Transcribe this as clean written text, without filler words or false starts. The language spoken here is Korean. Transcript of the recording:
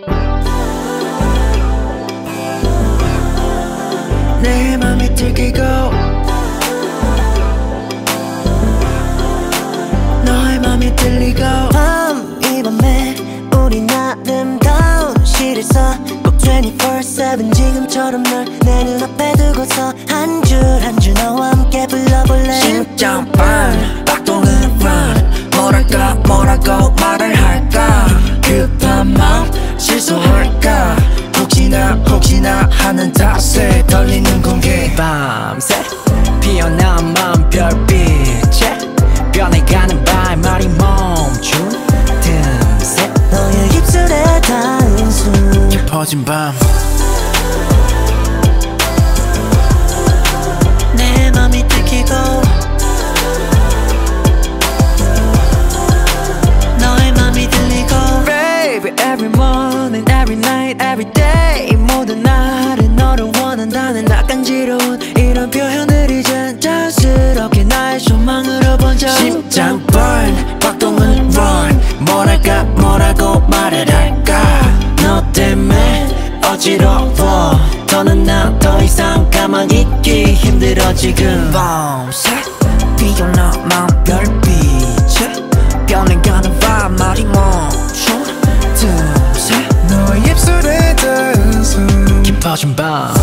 내 맘이 들키고 너의 맘이 들리고 이 밤에 우리 나름다운 실에서 꼭 24/7 지금처럼 널 내 눈앞에 두고서 한 줄 한 줄 너와 함께 불러볼래. 심장 burn 박동은 run 뭐라고 말을 할까 급한 마음 실수할까 혹시나 하는 탓에 떨리는 공기 밤새 피어난 마음 별빛에 변해가는 말이 멈춘 틈새 너의 입술에 닿은 숨 깊어진 밤 내 맘이 들키고 너의 맘이 들리고 Baby every morning every night every day 모든 날은 너를 원한다는 낯간지러운 이런 표현을 이젠 자연스럽게 나의 소망으로 번져 심장 burn 박동은 run 뭐라고 말을 할까 너 때문에 어지러워 더는 나 더 이상 가만히 있기 힘들어 지금 밤새 피어난 마음 별빛에 변해가는 말이 멈춘 틈새 너의 입술에 닿은 숨 깊어진 밤